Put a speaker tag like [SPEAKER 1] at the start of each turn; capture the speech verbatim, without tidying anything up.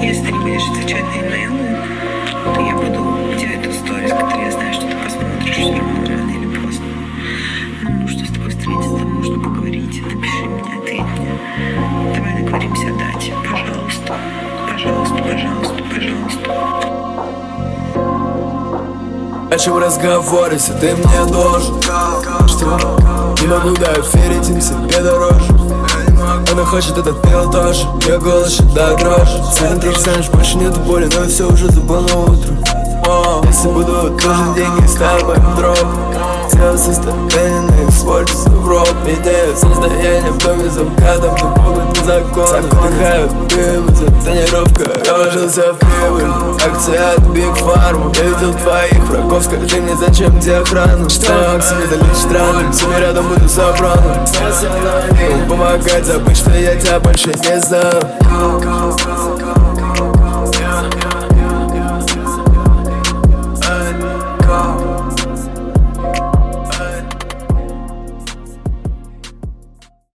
[SPEAKER 1] Если ты не будешь отвечать на имейлы, то я буду делать тот сторис, который я знаю, что ты посмотришь все равно рано или поздно. Нам нужно с тобой встретиться, нам нужно поговорить. Напиши мне, ответь мне. Давай договоримся о дате. Пожалуйста. Пожалуйста, пожалуйста, пожалуйста.
[SPEAKER 2] О чем разговор, если ты мне должен? Что? Не могу доверить им себе дороже. Она хочет этот пил тоже. Ее голос до дрожи. Центр, знаешь, больше нету боли, но я все уже забыл на утро. О, если будут нужны деньги, стань моим другом. Сделал состояние на экспорте в рот. Меняют состояние в доме за МКАДом, но могут незаконно. Вдыхаю дым, за тренировка. Я вложился в прибыль, акция от Big Pharma. Я видел твоих врагов, скажи мне, зачем тебе охрана? Что себе залечь странным, всеми рядом буду собран. Он помогает забыть, что я тебя больше не знаю.